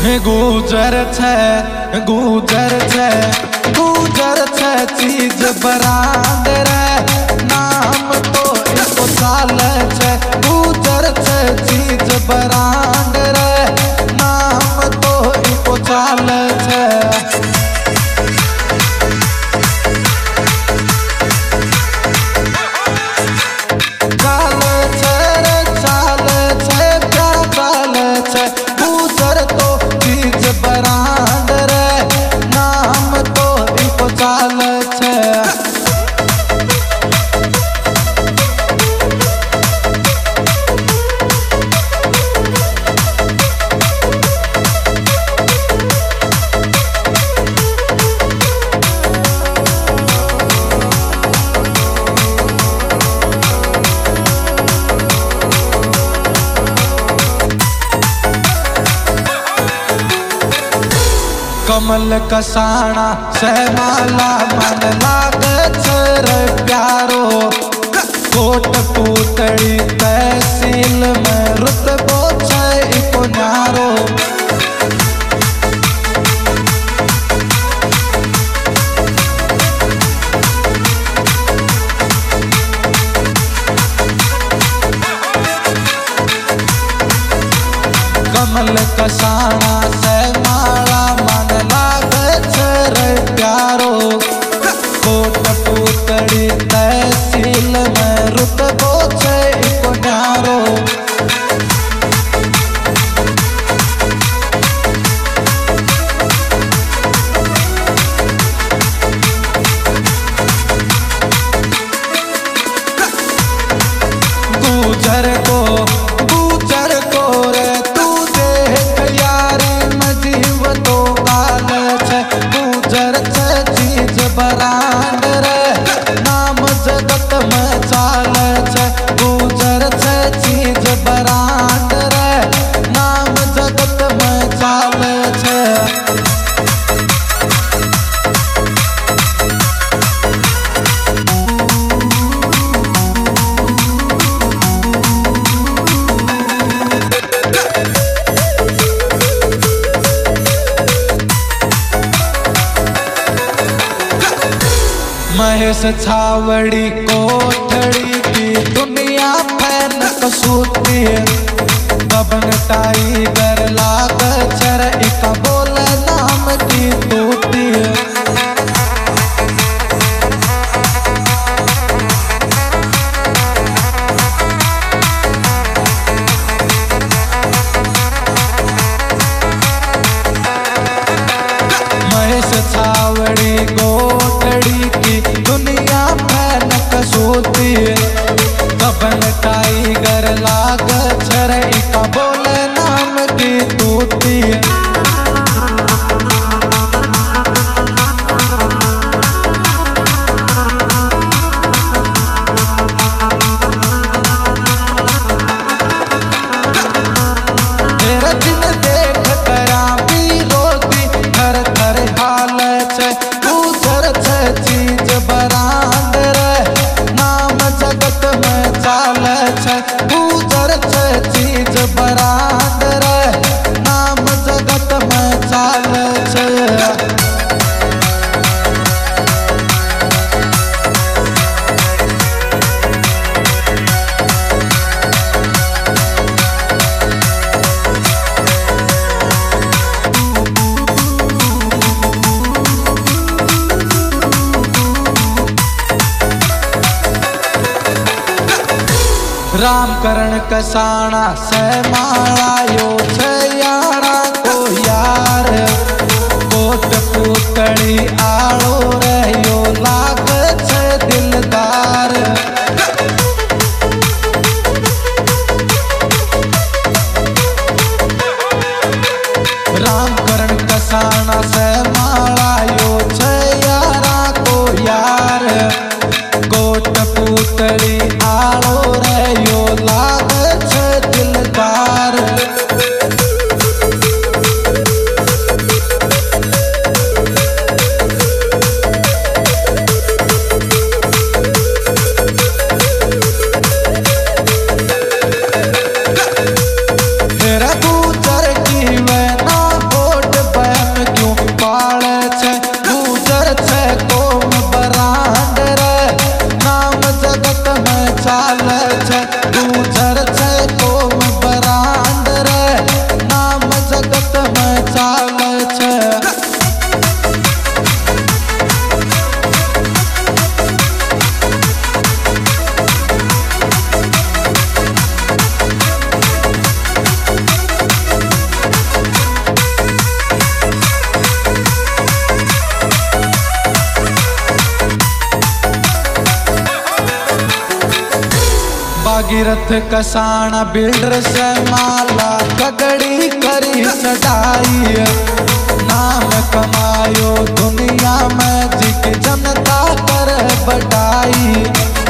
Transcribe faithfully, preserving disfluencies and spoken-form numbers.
गुजर छे गुजर छे गुजर छे चीज बरांड रे नाम तो इसको चाले छे। गुजर छे चीज बरांड रे नाम तो इसको चाले छे। बरांड रे नाम तो इको चाल छे। कमल कसाना से माला मन लागे रे प्यारो। कोट पूतड़ी तहसील में रुतबो छे इको न्यारो। कमल कसाना से माला मन लागे रे प्यारो। कोट पूतड़ी तहसील में रुतबो छे इको न्यारो। गुजर को गुजर को रे बरांड रे नाम जगत में चाल छे। गुजर छे चीज बरांड रे नाम जगत में चाल छे। महेश छावड़ी कोठड़ी की दुनिया फैन कसूती है। बबन टाइगर लाग चर एक बोले नाम की तूती है। महेश छावड़ी कोठड़ी की दुनिया फैन कसूती है। बबन टाइगर लाग छर एक बोले नाम की तूती है। तेरा दिन देख करा भी रोती थर थर हाल छे। गुजर छे चीज बरांड रे नाम जगत में चाल छे। गुजर छे चीज बरांड रे नाम जगत में चाल छे। रामकरण कसाना से माला यो छे यारा को यार। कोट पूतड़ी आड़ो रे यो लाग छे दिलदार। रामकरण कसाना से माला यो छे यारा को यार। कोट पूतड़ी आड़ो रे यो लाग छे दिलदार। तीर्थ कसाना बिल्डर से माला कगड़ी करी सटाई। नाम कमायो दुनिया में जी की जनता कर बटाई।